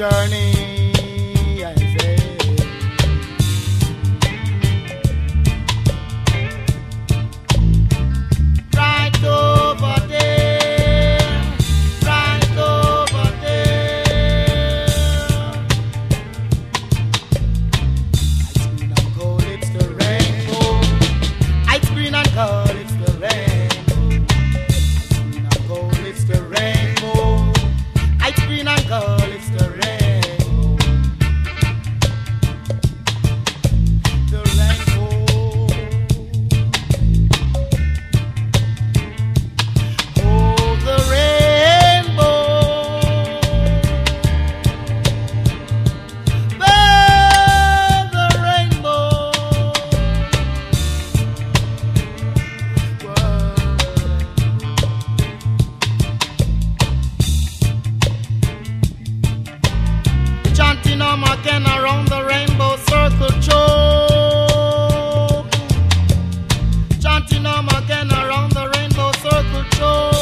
journey, I say. Right over there, right over there. Ice green and gold, it's the rainbow. Ice green and gold, it's the rainbow. Ice green and gold, it's the rainbow. Ice green and gold, it's the rainbow. The rainbow. Oh, the rainbow. The rainbow. Chanting on again around the rainbow circle choke. Chanting on again around the rainbow circle choke.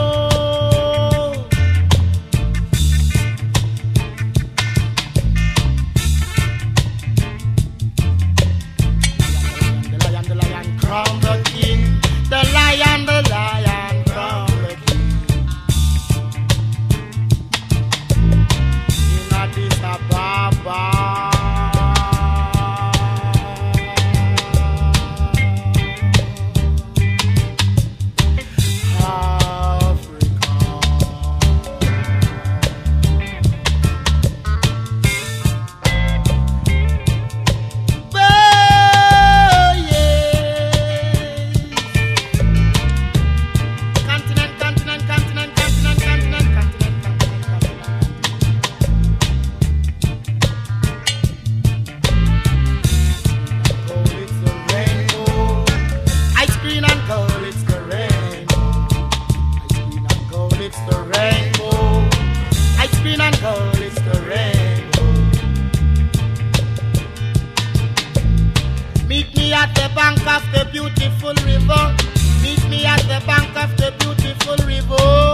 The lion crown the king. The lion crown the king. In Addis Ababa. Meet me at the bank of the beautiful river. Meet me at the bank of the beautiful river.